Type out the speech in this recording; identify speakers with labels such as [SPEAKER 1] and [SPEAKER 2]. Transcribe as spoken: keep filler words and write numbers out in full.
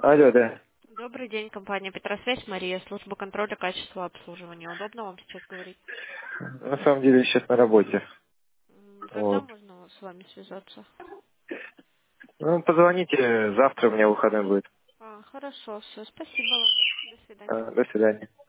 [SPEAKER 1] Алло, да.
[SPEAKER 2] Добрый день, компания Петросвязь, Мария, служба контроля качества обслуживания. Удобно вам сейчас говорить?
[SPEAKER 1] На самом деле сейчас на работе.
[SPEAKER 2] М, Когда
[SPEAKER 1] Вот.
[SPEAKER 2] можно с вами связаться?
[SPEAKER 1] Ну, позвоните, завтра у меня выходной будет.
[SPEAKER 2] А, хорошо, все, спасибо вам. До свидания.
[SPEAKER 1] А, До свидания.